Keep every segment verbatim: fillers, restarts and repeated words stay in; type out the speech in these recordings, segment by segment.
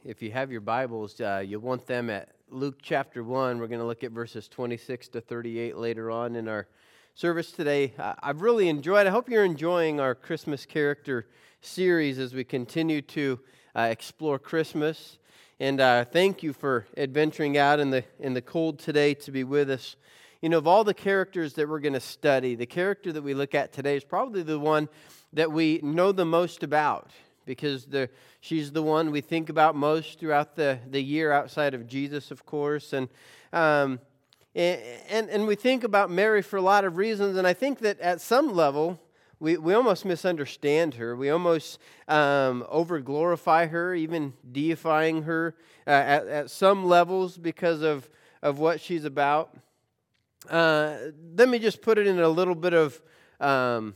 If you have your Bibles, uh, you'll want them at Luke chapter one. We're going to look at verses twenty-six to thirty-eight later on in our service today. Uh, I've really enjoyed, I hope you're enjoying our Christmas character series as we continue to uh, explore Christmas. And uh, thank you for adventuring out in the in the cold today to be with us. You know, of all the characters that we're going to study, the character that we look at today is probably the one that we know the most about, because the, she's the one we think about most throughout the, the year outside of Jesus, of course. And, um, and and we think about Mary for a lot of reasons, and I think that at some level, we, we almost misunderstand her. We almost um, over-glorify her, even deifying her uh, at, at some levels because of, of what she's about. Uh, let me just put it in a little bit of... Um,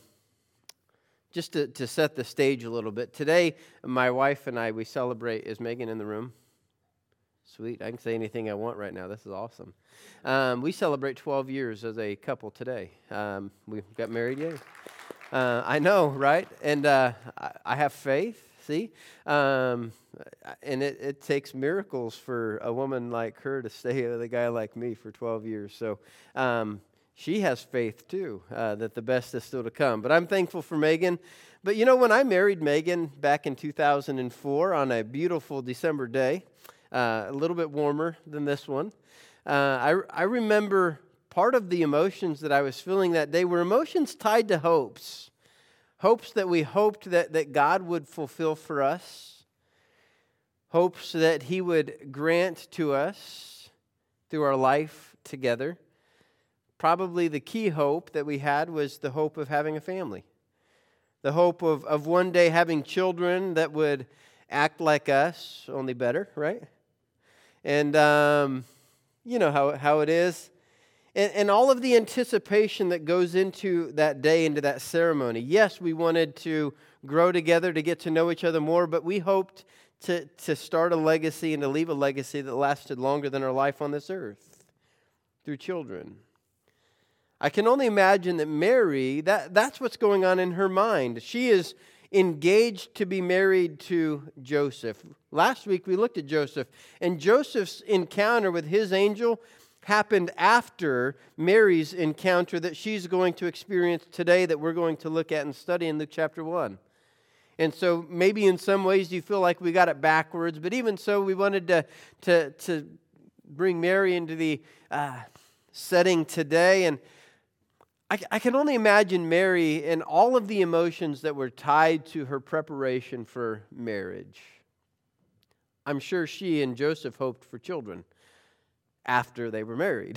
Just to, to set the stage a little bit. Today, my wife and I, we celebrate. Is Megan in the room? Sweet. I can say anything I want right now. This is awesome. Um, we celebrate twelve years as a couple today. Um, we got married, yay. Uh, I know, right? And uh, I, I have faith, see? Um, and it, it takes miracles for a woman like her to stay with a guy like me for twelve years. So, um she has faith, too, uh, that the best is still to come. But I'm thankful for Megan. But, you know, when I married Megan back in two thousand four on a beautiful December day, uh, a little bit warmer than this one, uh, I, I remember part of the emotions that I was feeling that day were emotions tied to hopes. Hopes that we hoped that, that God would fulfill for us. Hopes that He would grant to us through our life together. Probably the key hope that we had was the hope of having a family. The hope of, of one day having children that would act like us, only better, right? And um, you know how, how it is. And, and all of the anticipation that goes into that day, into that ceremony. Yes, we wanted to grow together, to get to know each other more, but we hoped to, to start a legacy and to leave a legacy that lasted longer than our life on this earth through children. I can only imagine that Mary, that, that's what's going on in her mind. She is engaged to be married to Joseph. Last week we looked at Joseph, and Joseph's encounter with his angel happened after Mary's encounter that she's going to experience today, that we're going to look at and study in Luke chapter one. And so maybe in some ways you feel like we got it backwards, but even so, we wanted to, to, to bring Mary into the uh, setting today. And I can only imagine Mary and all of the emotions that were tied to her preparation for marriage. I'm sure she and Joseph hoped for children after they were married.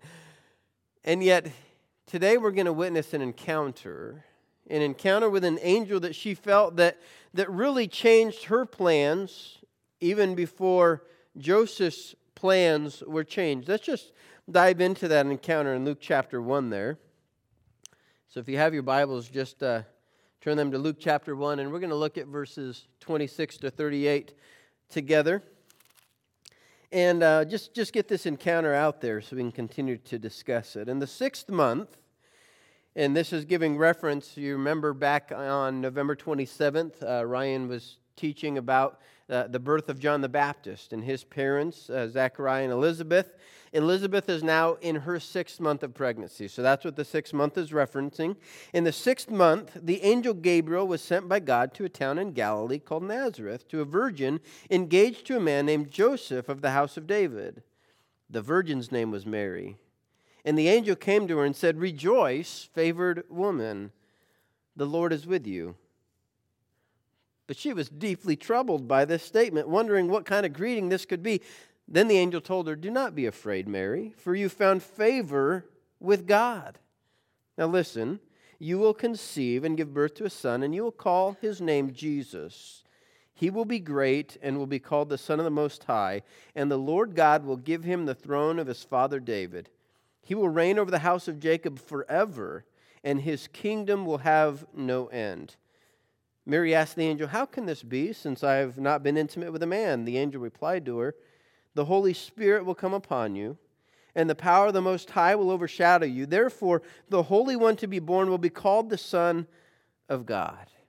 And yet, today we're going to witness an encounter, an encounter with an angel that she felt that, that really changed her plans even before Joseph's plans were changed. Let's just dive into that encounter in Luke chapter one there. So if you have your Bibles, just uh, turn them to Luke chapter one, and we're going to look at verses twenty-six to thirty-eight together. And uh, just, just get this encounter out there so we can continue to discuss it. In the sixth month, and this is giving reference, you remember back on November twenty-seventh, uh, Ryan was teaching about uh, the birth of John the Baptist and his parents, uh, Zechariah and Elizabeth. Elizabeth is now in her sixth month of pregnancy. So that's what the sixth month is referencing. In the sixth month, the angel Gabriel was sent by God to a town in Galilee called Nazareth to a virgin engaged to a man named Joseph of the house of David. The virgin's name was Mary. And the angel came to her and said, "Rejoice, favored woman, the Lord is with you." But she was deeply troubled by this statement, wondering what kind of greeting this could be. Then the angel told her, "Do not be afraid, Mary, for you found favor with God. Now listen, you will conceive and give birth to a son, and you will call his name Jesus. He will be great and will be called the Son of the Most High, and the Lord God will give him the throne of his father David. He will reign over the house of Jacob forever, and his kingdom will have no end." Mary asked the angel, "How can this be, since I have not been intimate with a man?" The angel replied to her, "The Holy Spirit will come upon you, and the power of the Most High will overshadow you. Therefore, the Holy One to be born will be called the Son of God.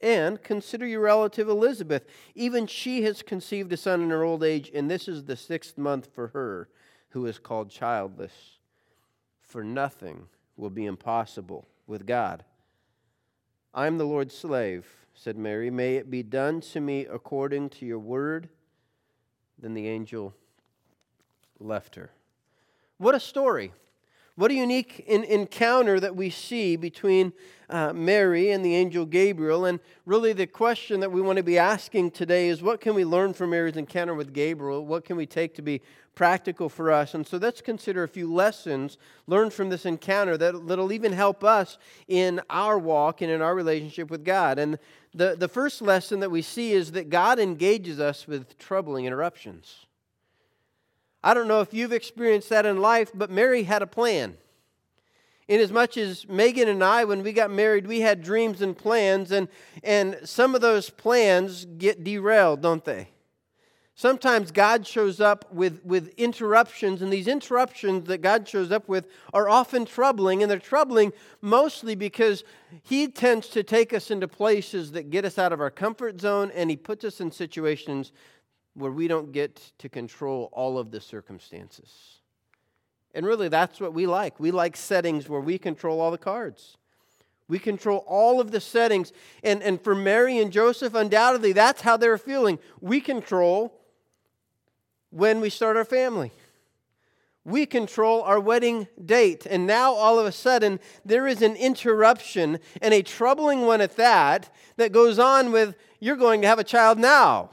And consider your relative Elizabeth. Even she has conceived a son in her old age, and this is the sixth month for her, who is called childless. For nothing will be impossible with God. I am the Lord's slave, said Mary. May it be done to me according to your word. Then the angel left her. What a story. What a unique in, encounter that we see between uh, Mary and the angel Gabriel. And really the question that we want to be asking today is, what can we learn from Mary's encounter with Gabriel? What can we take to be practical for us? And so let's consider a few lessons learned from this encounter that, that'll even help us in our walk and in our relationship with God. And the, the first lesson that we see is that God engages us with troubling interruptions. I don't know if you've experienced that in life, but Mary had a plan. Inasmuch as Megan and I, when we got married, we had dreams and plans, and, and some of those plans get derailed, don't they? Sometimes God shows up with, with interruptions, and these interruptions that God shows up with are often troubling, and they're troubling mostly because He tends to take us into places that get us out of our comfort zone, and He puts us in situations where we don't get to control all of the circumstances. And really, that's what we like. We like settings where we control all the cards. We control all of the settings. And, and for Mary and Joseph, undoubtedly, that's how they're feeling. We control when we start our family. We control our wedding date. And now, all of a sudden, there is an interruption, and a troubling one at that, that goes on with, you're going to have a child now.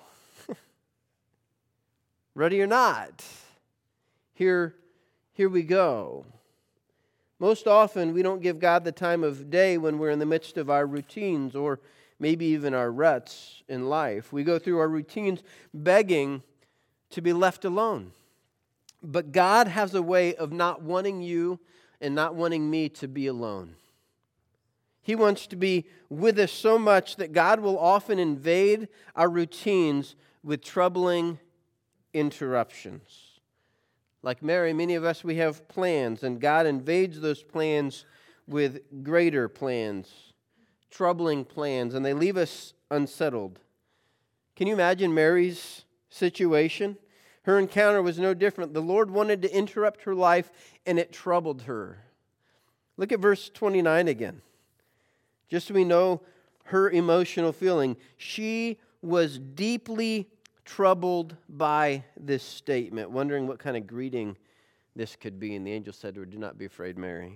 Ready or not, here, here we go. Most often, we don't give God the time of day when we're in the midst of our routines or maybe even our ruts in life. We go through our routines begging to be left alone. But God has a way of not wanting you and not wanting me to be alone. He wants to be with us so much that God will often invade our routines with troubling interruptions. Like Mary, many of us, we have plans, and God invades those plans with greater plans, troubling plans, and they leave us unsettled. Can you imagine Mary's situation? Her encounter was no different. The Lord wanted to interrupt her life, and it troubled her. Look at verse twenty-nine again. Just so we know her emotional feeling. She was deeply troubled by this statement, wondering what kind of greeting this could be. And the angel said to her, "Do not be afraid, Mary."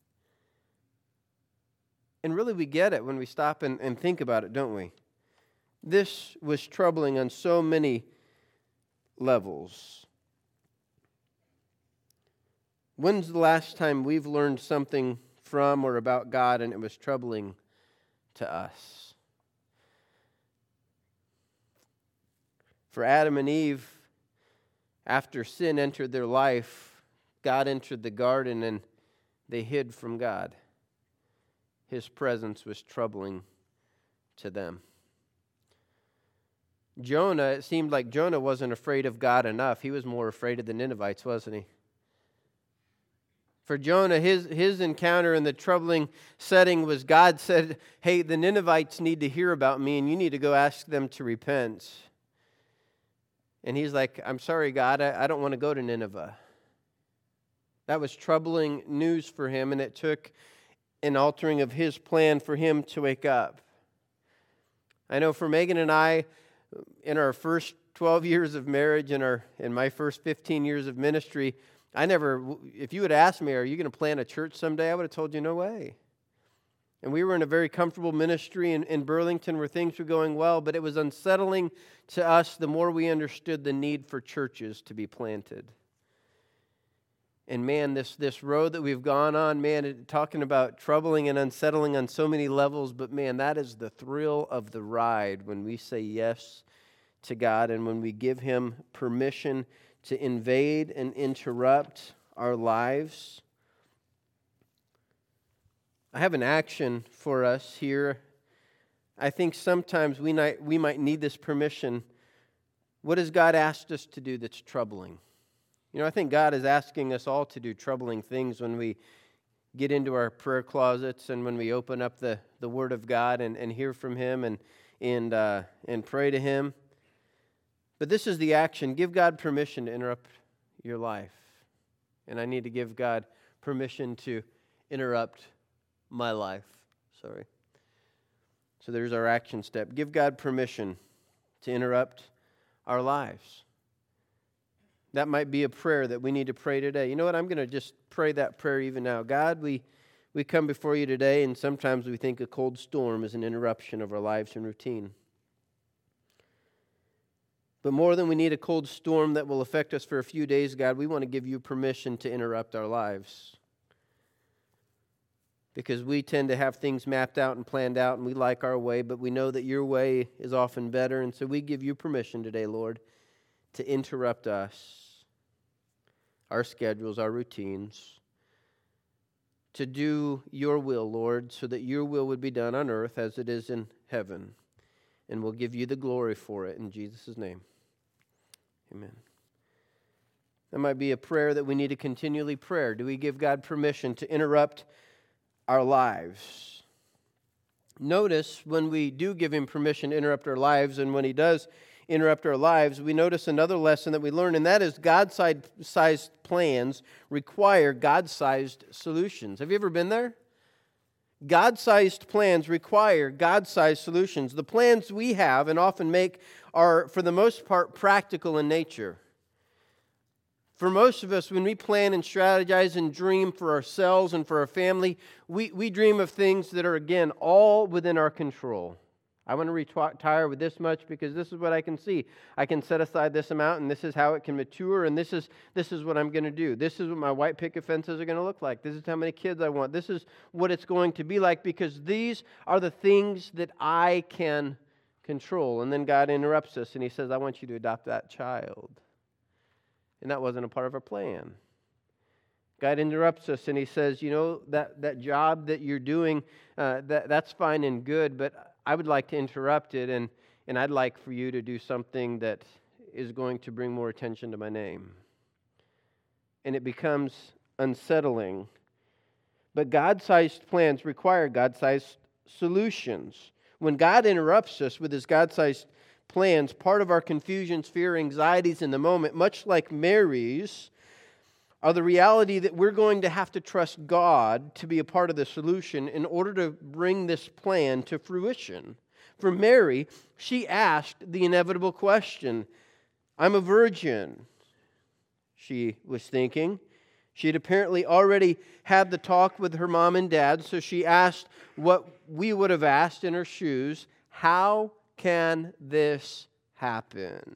And really we get it when we stop and, and think about it, don't we? This was troubling on so many levels. When's the last time we've learned something from or about God and it was troubling to us? For Adam and Eve, after sin entered their life, God entered the garden and they hid from God. His presence was troubling to them. Jonah, it seemed like Jonah wasn't afraid of God enough. He was more afraid of the Ninevites, wasn't he? For Jonah, his, his encounter in the troubling setting was God said, "Hey, the Ninevites need to hear about me and you need to go ask them to repent." And he's like, "I'm sorry, God, I, I don't want to go to Nineveh." That was troubling news for him, and it took an altering of his plan for him to wake up. I know for Megan and I, in our first twelve years of marriage and our in my first fifteen years of ministry, I never, if you had asked me, "Are you going to plant a church someday?" I would have told you, no way. And we were in a very comfortable ministry in, in Burlington where things were going well, but it was unsettling to us the more we understood the need for churches to be planted. And man, this, this road that we've gone on, man, it, talking about troubling and unsettling on so many levels, but man, that is the thrill of the ride when we say yes to God and when we give Him permission to invade and interrupt our lives. I have an action for us here. I think sometimes we might, we might need this permission. What has God asked us to do that's troubling? You know, I think God is asking us all to do troubling things when we get into our prayer closets and when we open up the, the Word of God and, and hear from Him and, and, uh, and pray to Him. But this is the action. Give God permission to interrupt your life. And I need to give God permission to interrupt my life. Sorry. So there's our action step. Give God permission to interrupt our lives. That might be a prayer that we need to pray today. You know what? I'm going to just pray that prayer even now. God, we, we come before you today, and sometimes we think a cold storm is an interruption of our lives and routine. But more than we need a cold storm that will affect us for a few days, God, we want to give you permission to interrupt our lives. Because we tend to have things mapped out and planned out, and we like our way, but we know that your way is often better, and so we give you permission today, Lord, to interrupt us, our schedules, our routines, to do your will, Lord, so that your will would be done on earth as it is in heaven. And we'll give you the glory for it in Jesus' name. Amen. That might be a prayer that we need to continually pray. Do we give God permission to interrupt our lives? Notice when we do give Him permission to interrupt our lives, and when He does interrupt our lives, we notice another lesson that we learn, and that is God-sized plans require God-sized solutions. Have you ever been there? God-sized plans require God-sized solutions. The plans we have and often make are, for the most part, practical in nature. For most of us, when we plan and strategize and dream for ourselves and for our family, we, we dream of things that are, again, all within our control. I want to retire with this much because this is what I can see. I can set aside this amount, and this is how it can mature, and this is this is what I'm going to do. This is what my white picket fences are going to look like. This is how many kids I want. This is what it's going to be like because these are the things that I can control. And then God interrupts us, and He says, I want you to adopt that child. And that wasn't a part of our plan. God interrupts us, and He says, you know, that, that job that you're doing, uh, that that's fine and good, but I would like to interrupt it, and, and I'd like for you to do something that is going to bring more attention to my name. And it becomes unsettling. But God-sized plans require God-sized solutions. When God interrupts us with His God-sized plans, part of our confusions, fear, anxieties in the moment, much like Mary's, are the reality that we're going to have to trust God to be a part of the solution in order to bring this plan to fruition. For Mary, she asked the inevitable question, I'm a virgin, she was thinking. She had apparently already had the talk with her mom and dad, so she asked what we would have asked in her shoes, how can this happen?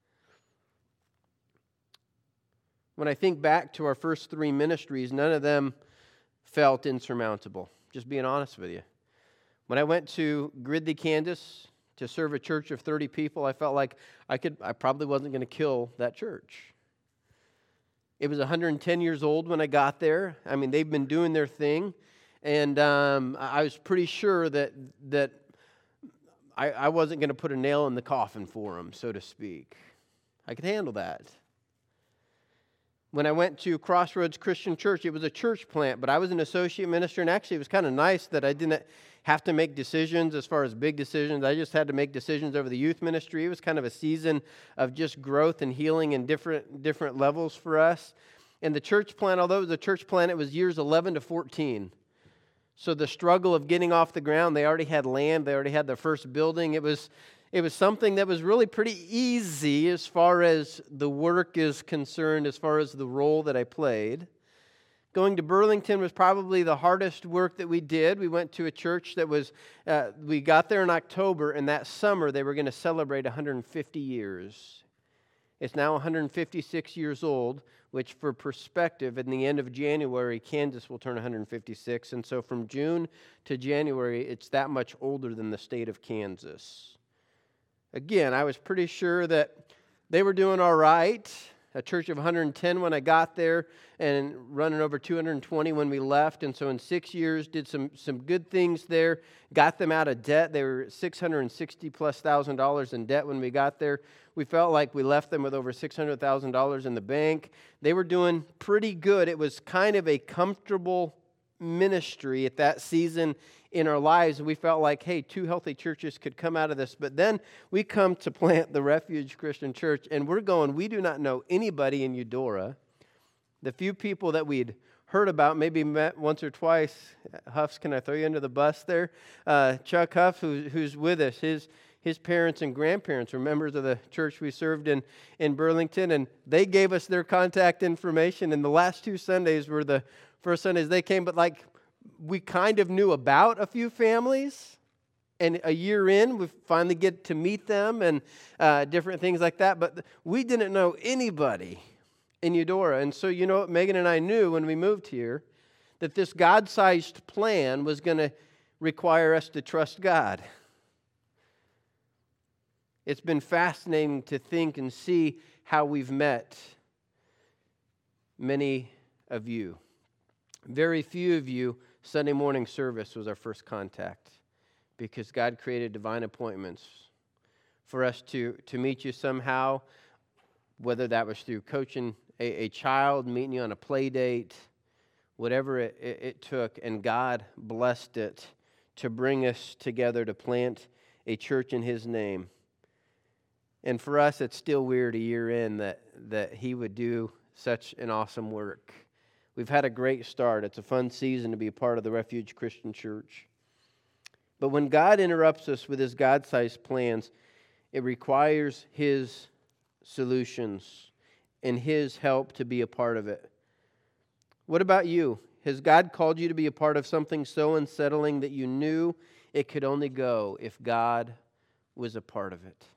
When I think back to our first three ministries, none of them felt insurmountable. Just being honest with you. When I went to Gridley, Kansas, to serve a church of thirty people, I felt like I could. I probably wasn't going to kill that church. It was one hundred ten years old when I got there. I mean, they've been doing their thing, and um, I was pretty sure that that I, I wasn't going to put a nail in the coffin for them, so to speak. I could handle that. When I went to Crossroads Christian Church, it was a church plant, but I was an associate minister, and actually it was kind of nice that I didn't have to make decisions as far as big decisions. I just had to make decisions over the youth ministry. It was kind of a season of just growth and healing in different, different levels for us. And the church plant, although it was a church plant, it was years eleven to fourteen. So the struggle of getting off the ground, they already had land, they already had their first building. It was It was something that was really pretty easy as far as the work is concerned, as far as the role that I played. Going to Burlington was probably the hardest work that we did. We went to a church that was, uh, we got there in October, and that summer they were going to celebrate one hundred fifty years. It's now one hundred fifty-six years old, which for perspective, in the end of January, Kansas will turn one hundred fifty-six. And so from June to January, it's that much older than the state of Kansas. Again, I was pretty sure that they were doing all right. A church of one hundred ten when I got there and running over two hundred twenty when we left. And so in six years, did some, some good things there. Got them out of debt. They were six hundred sixty plus thousand dollars in debt when we got there. We felt like we left them with over six hundred thousand dollars in the bank. They were doing pretty good. It was kind of a comfortable ministry at that season in our lives. We felt like, hey, two healthy churches could come out of this. But then we come to plant the Refuge Christian Church, and we're going, we do not know anybody in Eudora. The few people that we'd heard about, maybe met once or twice. Huffs, can I throw you under the bus there? Uh, Chuck Huff, who, who's with us, his his parents and grandparents were members of the church we served in in Burlington, and they gave us their contact information. And the last two Sundays were the first Sundays they came, but like we kind of knew about a few families. And a year in, we finally get to meet them and uh, different things like that. But we didn't know anybody in Eudora. And so, you know what Megan and I knew when we moved here, that this God-sized plan was going to require us to trust God. It's been fascinating to think and see how we've met many of you. Very few of you, Sunday morning service was our first contact because God created divine appointments for us to, to meet you somehow, whether that was through coaching a, a child, meeting you on a play date, whatever it, it, it took, and God blessed it to bring us together to plant a church in His name. And for us, it's still weird a year in that, that He would do such an awesome work. We've had a great start. It's a fun season to be a part of the Refuge Christian Church. But when God interrupts us with His God-sized plans, it requires His solutions and His help to be a part of it. What about you? Has God called you to be a part of something so unsettling that you knew it could only go if God was a part of it?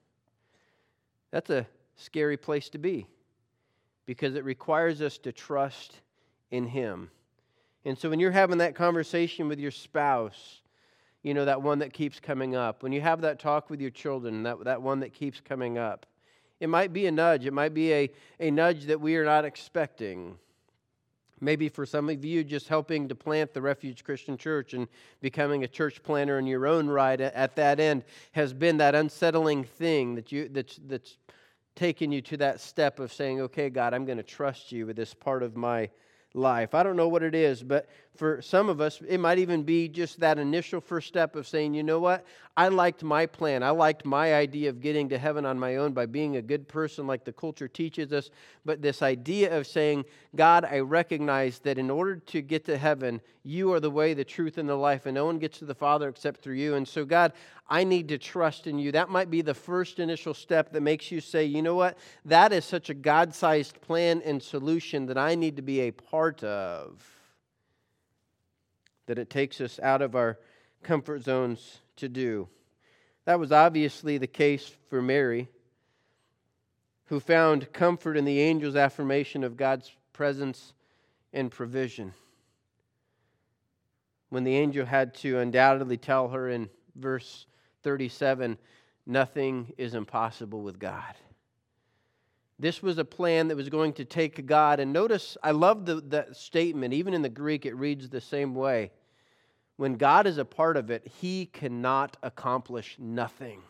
That's a scary place to be because it requires us to trust in Him. And so when you're having that conversation with your spouse, you know, that one that keeps coming up, when you have that talk with your children, that, that one that keeps coming up, it might be a nudge. It might be a, a nudge that we are not expecting. Maybe for some of you, just helping to plant the Refuge Christian Church and becoming a church planter in your own right at that end has been that unsettling thing that you that's that's taken you to that step of saying, okay, God, I'm going to trust you with this part of my life. I don't know what it is, but for some of us, it might even be just that initial first step of saying, you know what? I liked my plan. I liked my idea of getting to heaven on my own by being a good person like the culture teaches us. But this idea of saying, God, I recognize that in order to get to heaven, you are the way, the truth, and the life, and no one gets to the Father except through you. And so, God, I need to trust in you. That might be the first initial step that makes you say, you know what? That is such a God-sized plan and solution that I need to be a part of. That it takes us out of our comfort zones to do. That was obviously the case for Mary, who found comfort in the angel's affirmation of God's presence and provision. When the angel had to undoubtedly tell her in verse thirty-seven, nothing is impossible with God. This was a plan that was going to take God. And notice, I love the, that statement. Even in the Greek, it reads the same way. When God is a part of it, He cannot accomplish nothing.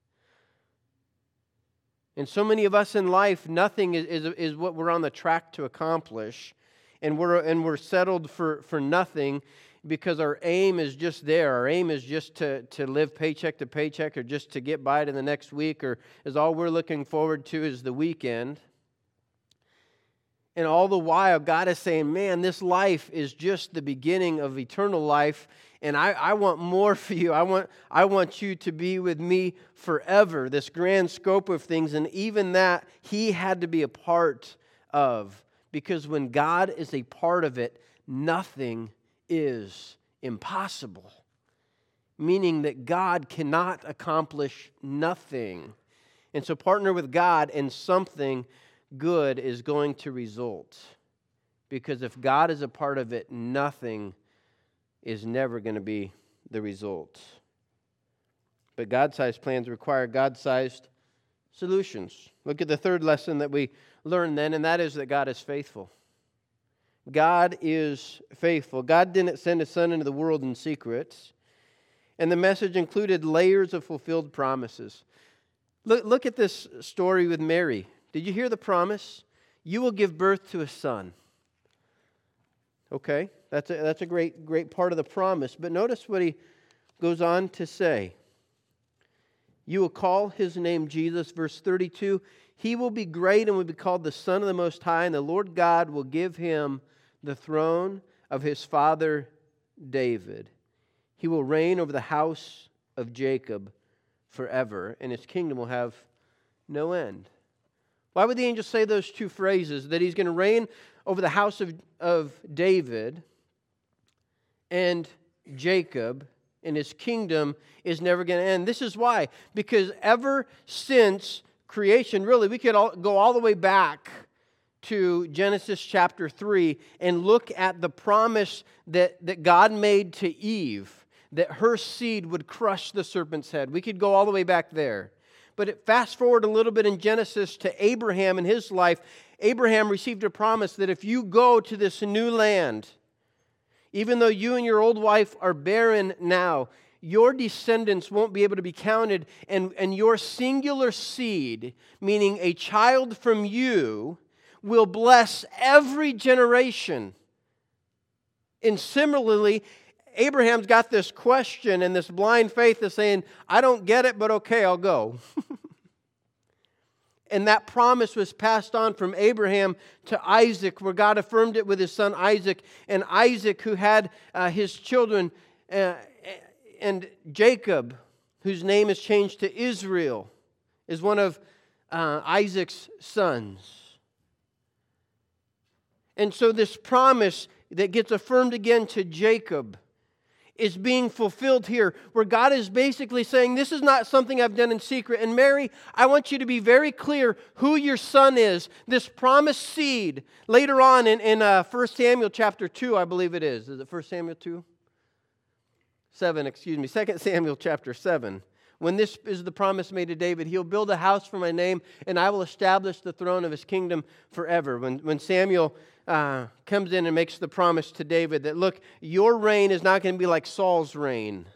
And so many of us in life, nothing is, is, is what we're on the track to accomplish. And we're, and we're settled for, for nothing because our aim is just there. Our aim is just to, to live paycheck to paycheck or just to get by to the next week, or is all we're looking forward to is the weekend. And all the while, God is saying, man, this life is just the beginning of eternal life, and I, I want more for you. I want, I want you to be with me forever, this grand scope of things. And even that, He had to be a part of, because when God is a part of it, nothing is impossible. Meaning that God cannot accomplish nothing. And so partner with God and something good is going to result. Because if God is a part of it, nothing is never going to be the result. But God-sized plans require God-sized solutions. Look at the third lesson that we learn then, and that is that God is faithful. God is faithful. God didn't send His Son into the world in secret. And the message included layers of fulfilled promises. Look, look at this story with Mary. Did you hear the promise? You will give birth to a son. Okay, that's a, that's a great, great part of the promise. But notice what he goes on to say. You will call his name Jesus, verse thirty-two. He will be great and will be called the Son of the Most High, and the Lord God will give him the throne of his father David. He will reign over the house of Jacob forever, and his kingdom will have no end. Why would the angel say those two phrases? That he's going to reign over the house of, of David and Jacob, and his kingdom is never going to end. This is why. Because ever since creation, really, we could all, go all the way back to Genesis chapter three and look at the promise that, that God made to Eve, that her seed would crush the serpent's head. We could go all the way back there. But it, fast forward a little bit in Genesis to Abraham and his life. Abraham received a promise that if you go to this new land, even though you and your old wife are barren now, your descendants won't be able to be counted, and, and your singular seed, meaning a child from you, will bless every generation. And similarly, Abraham's got this question and this blind faith is saying, I don't get it, but okay, I'll go. And that promise was passed on from Abraham to Isaac, where God affirmed it with his son Isaac. And Isaac, who had uh, his children, uh, and Jacob, whose name is changed to Israel, is one of uh, Isaac's sons. And so this promise that gets affirmed again to Jacob is being fulfilled here, where God is basically saying, this is not something I've done in secret. And Mary, I want you to be very clear who your son is. This promised seed, later on in, in uh, First Samuel chapter two, I believe it is. Is it First Samuel two? seven, excuse me. Second Samuel chapter seven. When this is the promise made to David, he'll build a house for my name, and I will establish the throne of his kingdom forever. When, when Samuel uh, comes in and makes the promise to David that, look, your reign is not going to be like Saul's reign.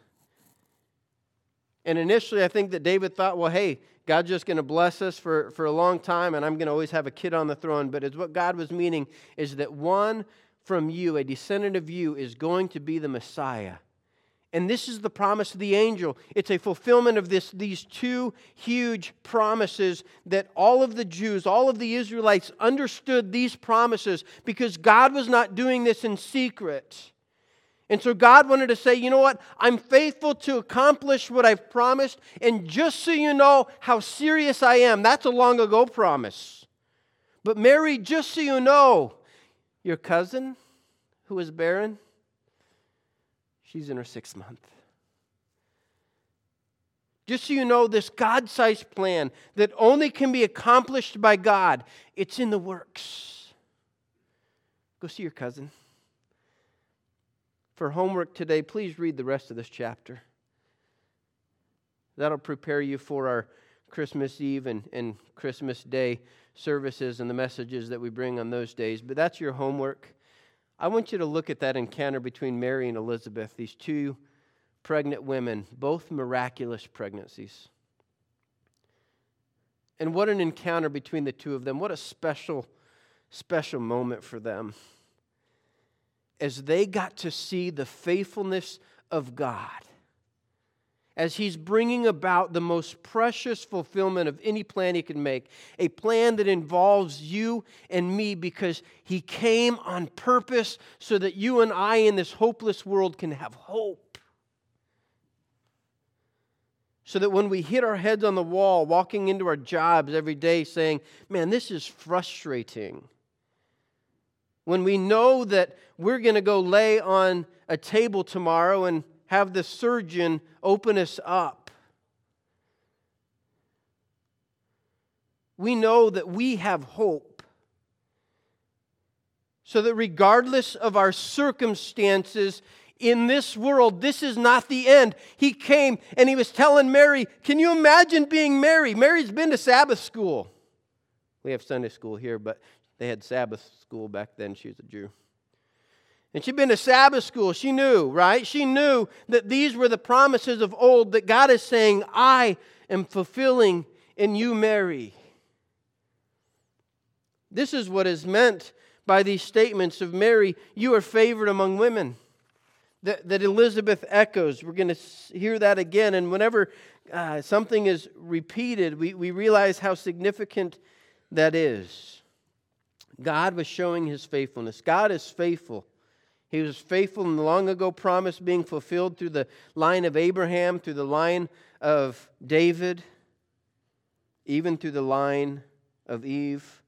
And initially, I think that David thought, well, hey, God's just going to bless us for, for a long time, and I'm going to always have a kid on the throne. But it's what God was meaning is that one from you, a descendant of you, is going to be the Messiah. And this is the promise of the angel. It's a fulfillment of this, these two huge promises that all of the Jews, all of the Israelites understood these promises because God was not doing this in secret. And so God wanted to say, you know what? I'm faithful to accomplish what I've promised. And just so you know how serious I am, that's a long ago promise. But Mary, just so you know, your cousin who is barren, she's in her sixth month. Just so you know, this God-sized plan that only can be accomplished by God, it's in the works. Go see your cousin. For homework today, please read the rest of this chapter. That'll prepare you for our Christmas Eve and, and Christmas Day services and the messages that we bring on those days. But that's your homework. I want you to look at that encounter between Mary and Elizabeth, these two pregnant women, both miraculous pregnancies. And what an encounter between the two of them. What a special, special moment for them. As they got to see the faithfulness of God, as He's bringing about the most precious fulfillment of any plan He can make, a plan that involves you and me because He came on purpose so that you and I in this hopeless world can have hope. So that when we hit our heads on the wall, walking into our jobs every day saying, man, this is frustrating. When we know that we're going to go lay on a table tomorrow and have the surgeon open us up, we know that we have hope. So that regardless of our circumstances in this world, this is not the end. He came and He was telling Mary, can you imagine being Mary? Mary's been to Sabbath school. We have Sunday school here, but they had Sabbath school back then. She was a Jew. And she'd been to Sabbath school. She knew, right? She knew that these were the promises of old that God is saying, I am fulfilling in you, Mary. This is what is meant by these statements of Mary, you are favored among women, that, that Elizabeth echoes. We're going to hear that again. And whenever uh, something is repeated, we, we realize how significant that is. God was showing His faithfulness. God is faithful. He was faithful in the long ago promise being fulfilled through the line of Abraham, through the line of David, even through the line of Eve.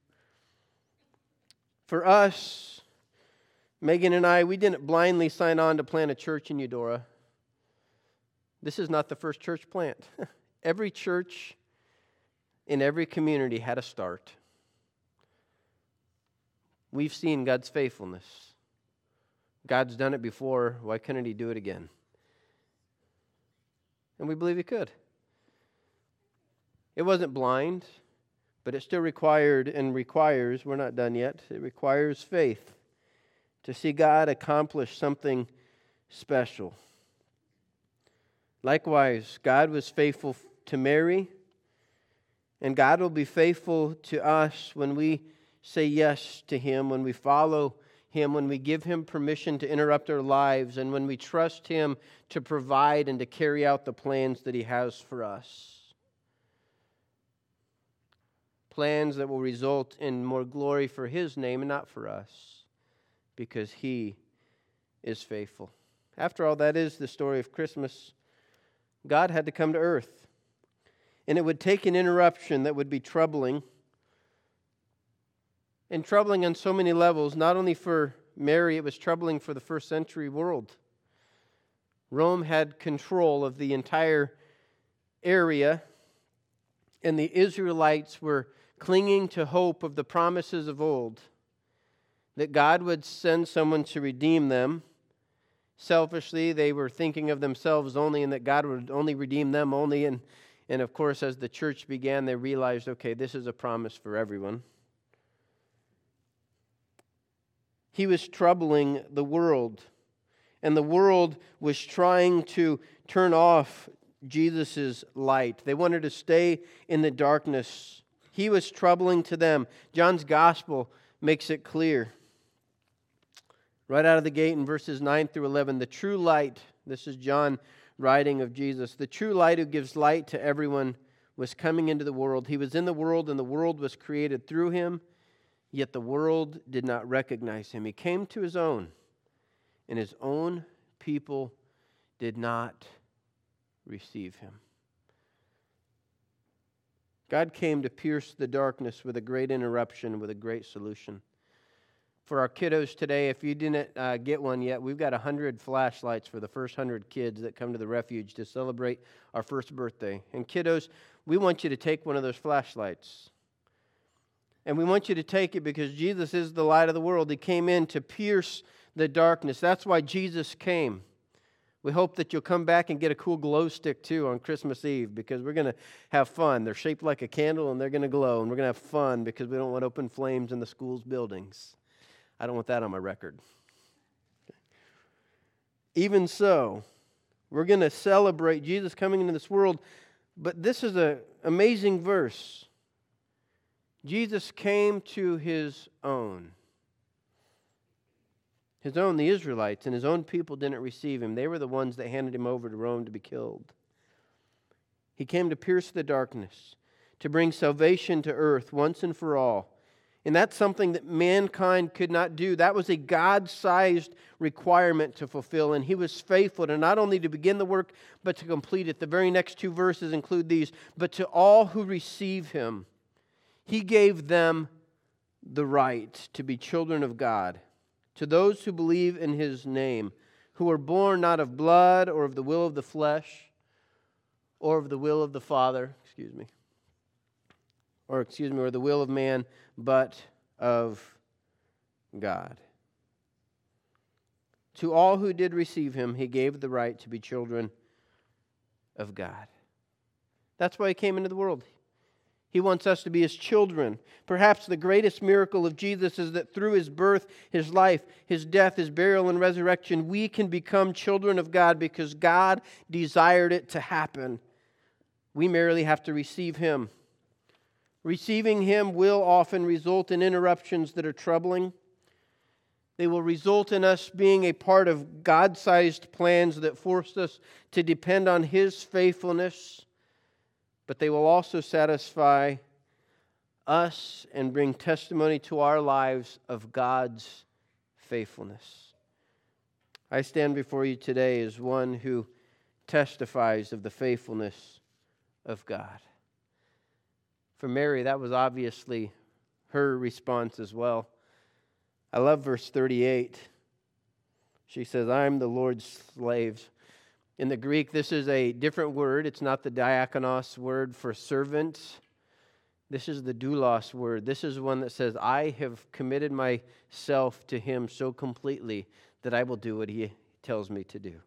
For us, Megan and I, we didn't blindly sign on to plant a church in Eudora. This is not the first church plant. Every church in every community had a start. We've seen God's faithfulness. God's done it before. Why couldn't He do it again? And we believe He could. It wasn't blind, but it still required and requires, we're not done yet, it requires faith to see God accomplish something special. Likewise, God was faithful to Mary, and God will be faithful to us when we say yes to Him, when we follow Him, when we give Him permission to interrupt our lives, and when we trust Him to provide and to carry out the plans that He has for us. Plans that will result in more glory for His name and not for us, because He is faithful. After all, that is the story of Christmas. God had to come to earth, and it would take an interruption that would be troubling, and troubling on so many levels. Not only for Mary, it was troubling for the first century world. Rome had control of the entire area, and the Israelites were clinging to hope of the promises of old, that God would send someone to redeem them. Selfishly, they were thinking of themselves only, and that God would only redeem them only. And, and of course, as the church began, they realized, okay, this is a promise for everyone. He was troubling the world, and the world was trying to turn off Jesus' light. They wanted to stay in the darkness. He was troubling to them. John's gospel makes it clear. Right out of the gate in verses nine through eleven, the true light, this is John writing of Jesus, the true light who gives light to everyone was coming into the world. He was in the world, and the world was created through Him, yet the world did not recognize Him. He came to His own, and His own people did not receive Him. God came to pierce the darkness with a great interruption, with a great solution. For our kiddos today, if you didn't uh, get one yet, we've got one hundred flashlights for the first one hundred kids that come to the refuge to celebrate our first birthday. And kiddos, we want you to take one of those flashlights. And we want you to take it because Jesus is the light of the world. He came in to pierce the darkness. That's why Jesus came. We hope that you'll come back and get a cool glow stick too on Christmas Eve, because we're going to have fun. They're shaped like a candle and they're going to glow, and we're going to have fun because we don't want open flames in the school's buildings. I don't want that on my record. Even so, we're going to celebrate Jesus coming into this world, but this is an amazing verse. Jesus came to His own. His own, the Israelites, and His own people didn't receive Him. They were the ones that handed Him over to Rome to be killed. He came to pierce the darkness, to bring salvation to earth once and for all. And that's something that mankind could not do. That was a God-sized requirement to fulfill, and He was faithful to not only to begin the work, but to complete it. The very next two verses include these. But to all who receive Him, He gave them the right to be children of God. To those who believe in His name, who are born not of blood or of the will of the flesh or of the will of the Father, excuse me, or excuse me, or the will of man, but of God. To all who did receive Him, He gave the right to be children of God. That's why He came into the world. He wants us to be His children. Perhaps the greatest miracle of Jesus is that through His birth, His life, His death, His burial, and resurrection, we can become children of God because God desired it to happen. We merely have to receive Him. Receiving Him will often result in interruptions that are troubling. They will result in us being a part of God-sized plans that force us to depend on His faithfulness. But they will also satisfy us and bring testimony to our lives of God's faithfulness. I stand before you today as one who testifies of the faithfulness of God. For Mary, that was obviously her response as well. I love verse thirty-eight. She says, I am the Lord's slave. In the Greek, this is a different word. It's not the diakonos word for servant. This is the doulos word. This is one that says, I have committed myself to Him so completely that I will do what He tells me to do.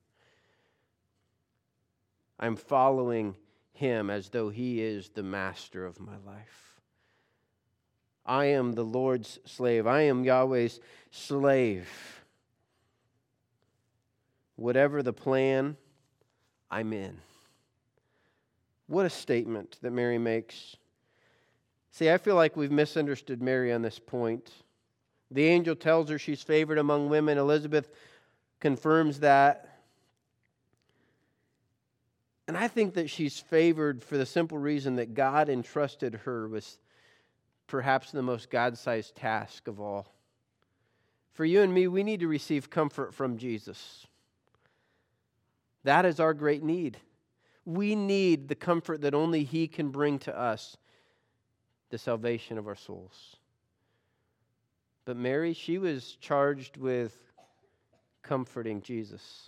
I'm following Him as though He is the master of my life. I am the Lord's slave. I am Yahweh's slave. Whatever the plan, I'm in. What a statement that Mary makes. See, I feel like we've misunderstood Mary on this point. The angel tells her she's favored among women. Elizabeth confirms that. And I think that she's favored for the simple reason that God entrusted her with perhaps the most God-sized task of all. For you and me, we need to receive comfort from Jesus. That is our great need. We need the comfort that only He can bring to us, the salvation of our souls. But Mary, she was charged with comforting Jesus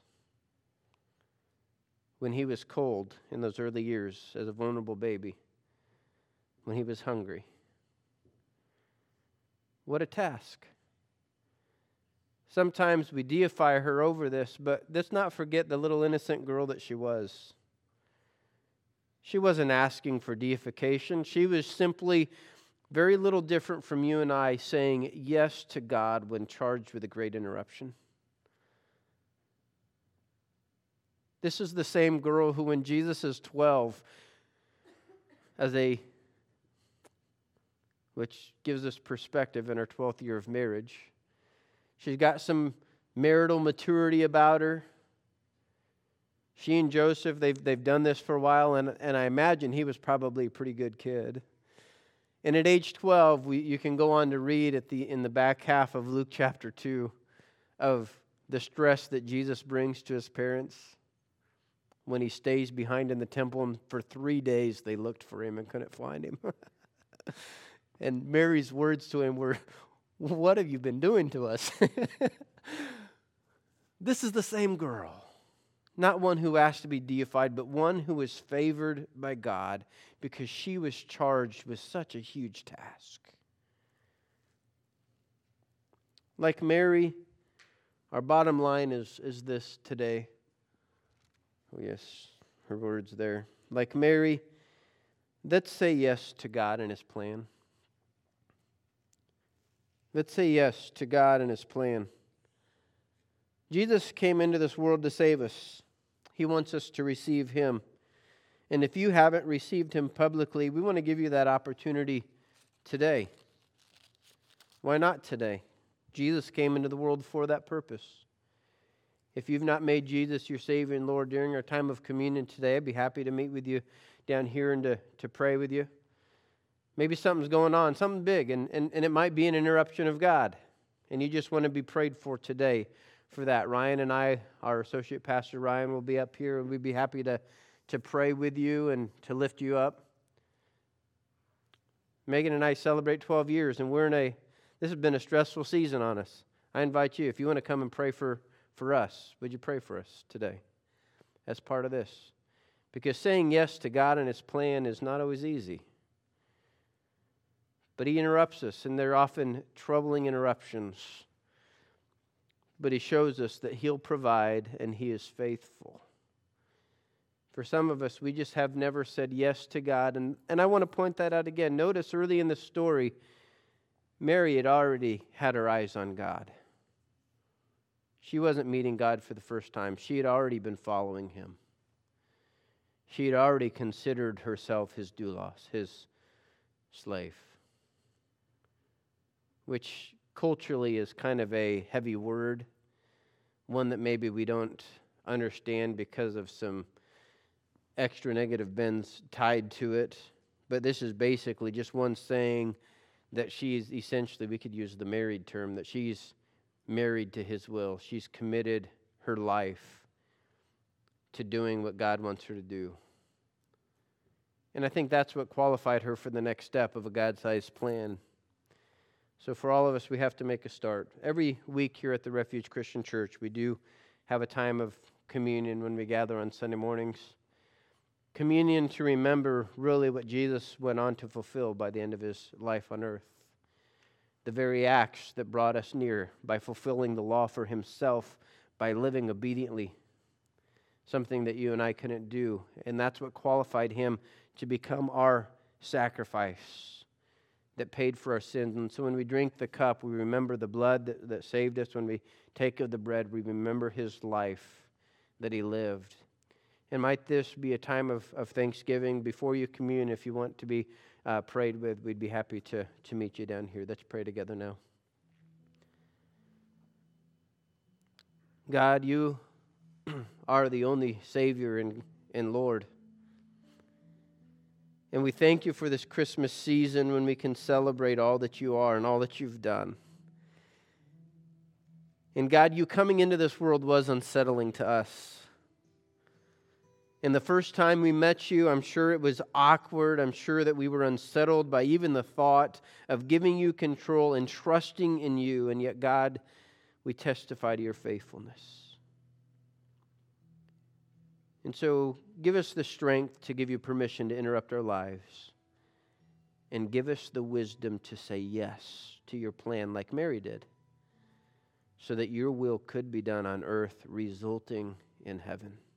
when He was cold in those early years as a vulnerable baby, when He was hungry. What a task. Sometimes we deify her over this, but let's not forget the little innocent girl that she was. She wasn't asking for deification. She was simply very little different from you and I saying yes to God when charged with a great interruption. This is the same girl who, when Jesus is twelve, as a, which gives us perspective in her twelfth year of marriage, she's got some marital maturity about her. She and Joseph, they've, they've done this for a while, and, and I imagine he was probably a pretty good kid. And at age twelve, we, you can go on to read at the in the back half of Luke chapter two of the stress that Jesus brings to His parents when He stays behind in the temple, and for three days they looked for Him and couldn't find Him. And Mary's words to Him were, what have you been doing to us? This is the same girl. Not one who asked to be deified, but one who was favored by God because she was charged with such a huge task. Like Mary, our bottom line is, is this today. Oh yes, her words there. Like Mary, let's say yes to God and His plan. Let's say yes to God and His plan. Jesus came into this world to save us. He wants us to receive Him. And if you haven't received Him publicly, we want to give you that opportunity today. Why not today? Jesus came into the world for that purpose. If you've not made Jesus your Savior and Lord during our time of communion today, I'd be happy to meet with you down here and to, to pray with you. Maybe something's going on, something big, and, and, and it might be an interruption of God. And you just want to be prayed for today for that. Ryan and I, our associate pastor Ryan, will be up here, and we'd be happy to, to pray with you and to lift you up. Megan and I celebrate twelve years, and we're in a, this has been a stressful season on us. I invite you, if you want to come and pray for, for us, would you pray for us today as part of this? Because saying yes to God and His plan is not always easy. But He interrupts us, and they're often troubling interruptions. But He shows us that He'll provide, and He is faithful. For some of us, we just have never said yes to God. And, and I want to point that out again. Notice early in the story, Mary had already had her eyes on God. She wasn't meeting God for the first time. She had already been following Him. She had already considered herself His doulos, His slave. Which culturally is kind of a heavy word, one that maybe we don't understand because of some extra negative bends tied to it. But this is basically just one saying that she's essentially, we could use the married term, that she's married to His will. She's committed her life to doing what God wants her to do. And I think that's what qualified her for the next step of a God-sized plan. So for all of us, we have to make a start. Every week here at the Refuge Christian Church, we do have a time of communion when we gather on Sunday mornings. Communion to remember really what Jesus went on to fulfill by the end of His life on earth. The very acts that brought us near by fulfilling the law for Himself, by living obediently. Something that you and I couldn't do. And that's what qualified Him to become our sacrifice that paid for our sins. And so when we drink the cup, we remember the blood that, that saved us. When we take of the bread, we remember His life that He lived. And might this be a time of, of thanksgiving before you commune. If you want to be uh, prayed with, we'd be happy to, to meet you down here. Let's pray together now. God, You are the only Savior and, and Lord. And we thank You for this Christmas season when we can celebrate all that You are and all that You've done. And God, You coming into this world was unsettling to us. And the first time we met You, I'm sure it was awkward. I'm sure that we were unsettled by even the thought of giving You control and trusting in You. And yet, God, we testify to Your faithfulness. And so give us the strength to give You permission to interrupt our lives. And give us the wisdom to say yes to Your plan like Mary did. So that Your will could be done on earth, resulting in heaven.